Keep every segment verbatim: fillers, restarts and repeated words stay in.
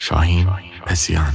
شاهین پسیان.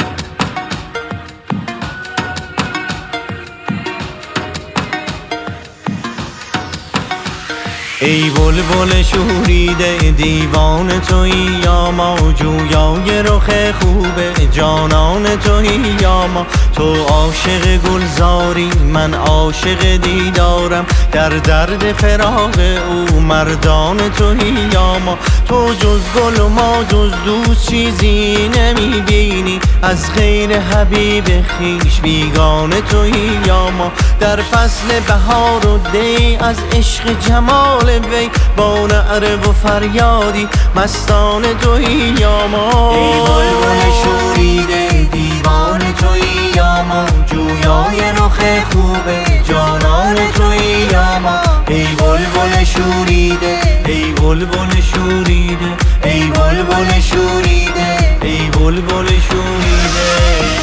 ای بلبل شوریده دیوان تویی یا ما، جویای رخ خوب جانان تویی یا ما. تو عاشق گلزاری من عاشق دیدارم، در درد فراق او مردان تویی یا ما. تو جز گل و ما جز دوست چیزی نمیبینی، از غیر حبیب خویش بیگانه تویی یا ما. در فصل بهار و دی از عشق جمال وی، با نعره و فریادی مستان تویی یا ما. ای بلبل شوریده دیوان تویی یا ما، جویای رخ خوب جانان تویی یا ما. ای بلبل شوریده ای بلبل شوریده ای بلبل شوریده ای بلبل شوریده.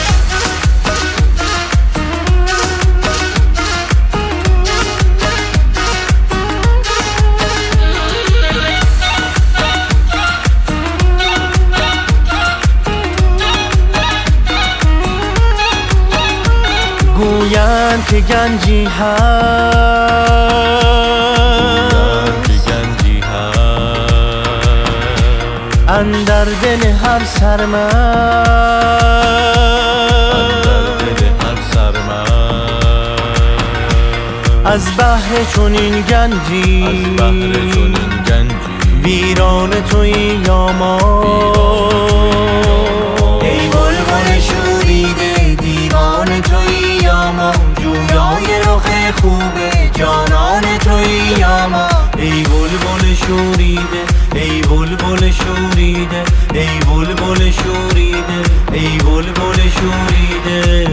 گویند که گنجی هست اندر دل هر سرمست، از بحر چنین گنجی ویران تویی یا ما. ای بلبل شوریده دیوان تویی یا ما، جویای رخ خوب جانان تویی یا ما. ای بلبل شوریده ای بلبل شوریده ای بلبل شوریده ای بلبل شوریده.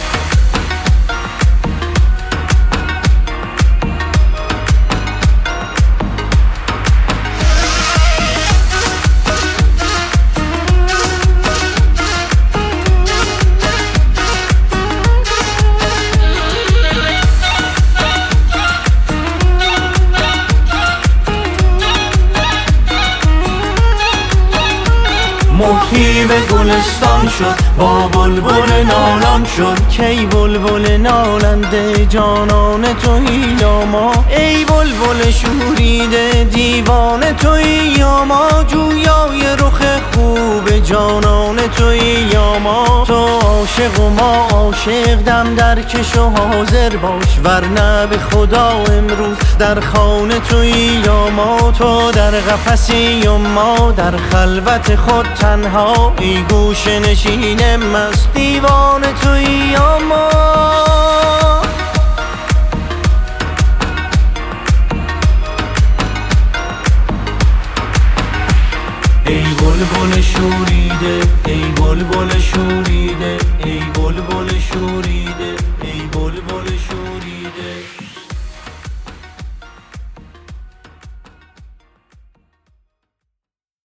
موتی به گلستان شد با بلبل نالان شد، کی بلبل نالنده جانان تویی یا ما. ای بلبل شوریده دیوان تویی یا ما، جویای رخ خوب جانان تویی یا ما. تو عاشق و ما عاشق، دم در کش و حاضر باش، ورنه به خدا امروز در خانه تویی یا ما. تو در قفسی و ما در خلوت خود تنها، ای گوش نشین مست دیوان تویی یا ما. ای بلبل شوریده ای بلبل شوریده ای بلبل شوریده ای بلبل